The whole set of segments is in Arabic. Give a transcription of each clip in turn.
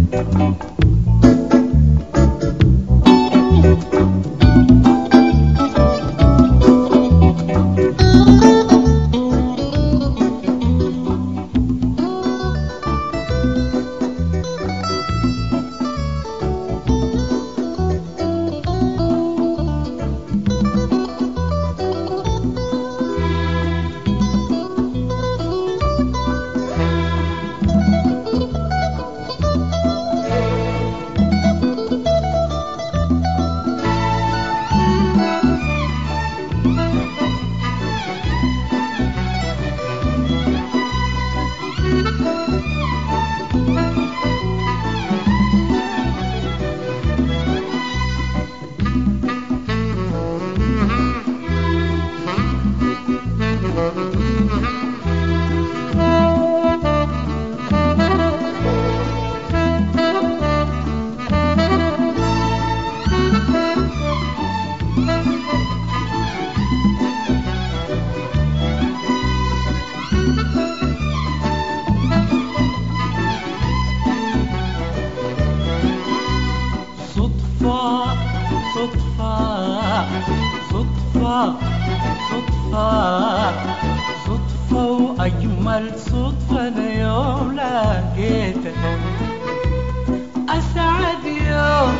صدفة وأجمل صدفة أنا يوم لقيتك. أسعد يوم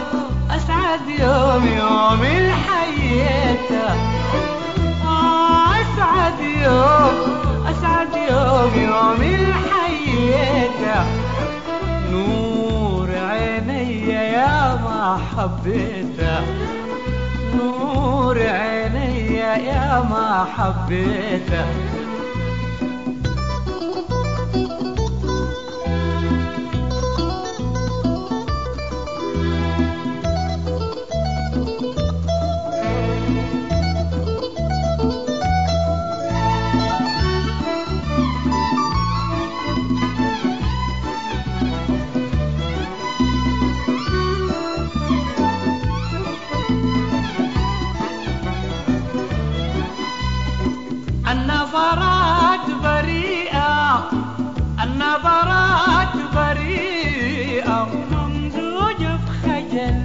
يوم الحياتك. أسعد يوم الحياتك. نور عيني يا ما حبيتك. نور عيني يا ما حبيتك. النظرات بريئة ممزوجة بخجل.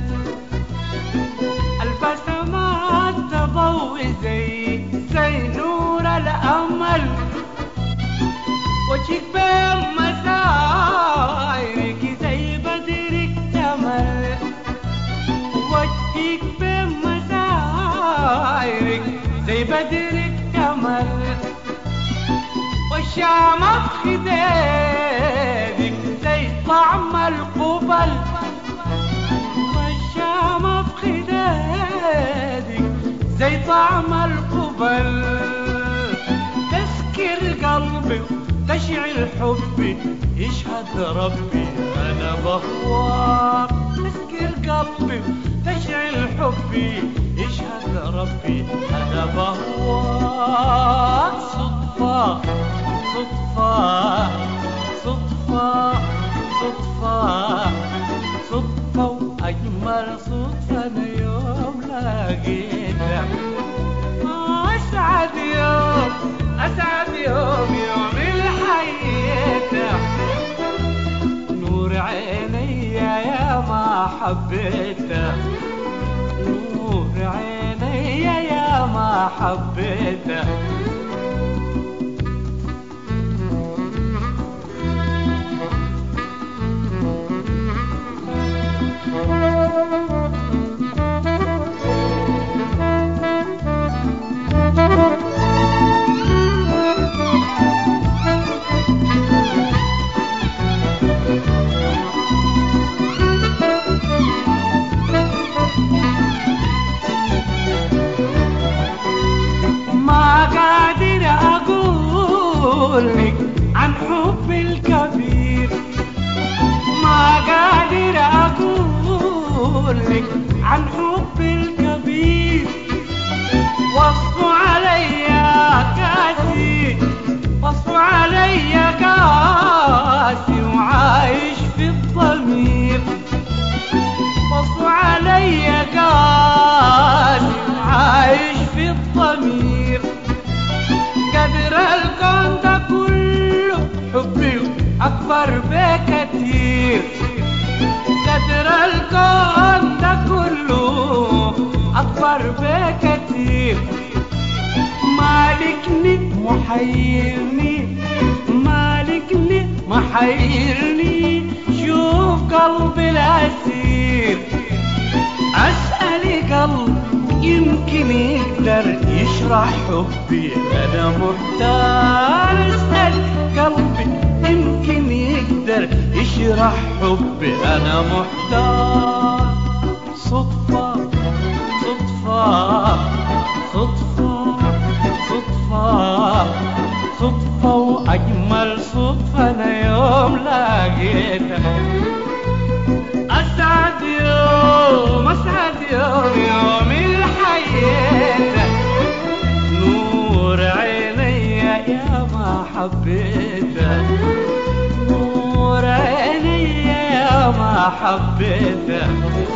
البسمات تضوي زي نور الأمل. وجهك بين مسايرك زي بدر اكتمل. وجهك بين مسايرك زي بدر اكتمل. والشامة في خدادك زي طعم القبل. والشامة في خدادك زي طعم القبل. تسكر قلبي تشعل حبي يشهد ربي أنا بهواك. تسكر قلبي تشعل حبي يشهد ربي أنا بهواك. صدفة وأجمل صدفة أنا يوم لقيتك. أسعد يوم الحياتك. نور عيني يا ما حبيتك. نور عيني يا ما حبيتك. أقولك عن حبي الكبير. ما قادر أقولك عن حبي الكبير. وصف عليا كاسي وعايش في الضمير. وصف عليا كاسي وعايش في الضمير. قدر الكون ده كله حبي أكبر بكتير. الأسير مالكني محيرني مالكني محيرني شوف قلبي الأسير أسأل قلب يمكن يقدر يشرح حبي أنا محتار أسأل قلبي يمكن يقدر يشرح حبي أنا محتار صدفة صدفة صدفة صدفة صدفة وأجمل صدفة أنا يوم لقيتك أسعد يوم أسعد يوم يوم الحياتك نور عيني يا ما حبيتك نور عيني يا ما حبيتك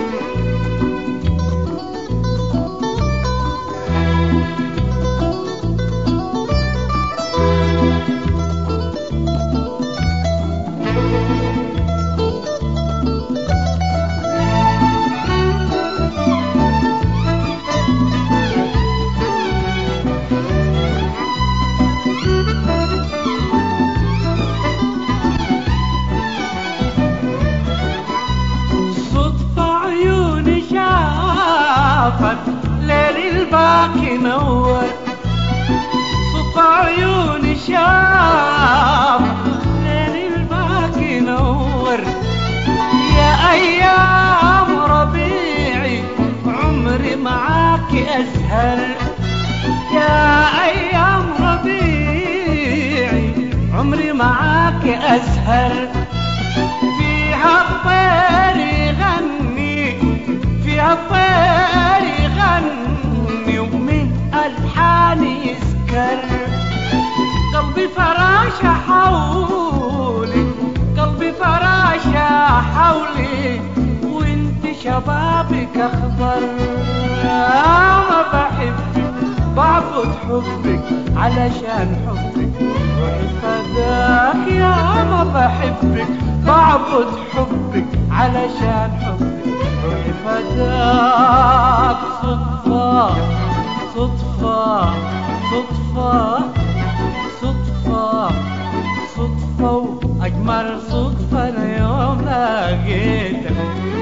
ليل الباكي نور صدفة عيوني شاف ليل الباكي نور يا أيام ربيعي عمري معاك أسهل يا أيام ربيعي عمري معاك أسهل فيها الطير يغني فيها الطير يغني ومن ألحاني يسكر قلبي فراشة حولي قلبي فراشة حولي وانت شبابك أخضر ما بحبك بعبد حبك علشان حبك روحي فداك يا ما بحبك بعبد حبك علشان حبك روحي فداك صدفة صدفة صدفة صدفة صدفة وأجمل صدفة أنا يوم لقيتك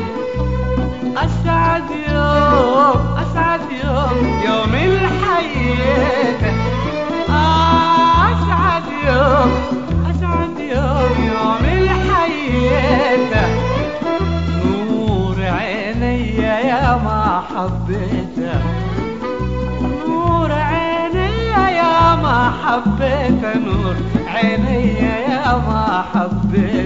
أسعد يوم أسعد يوم يوم الحياتك أسعد يوم أسعد يوم يوم الحياتك نور عيني يا ما حبيتك نور عيني يا ما حبيتك نور عيني يا ما حبيتك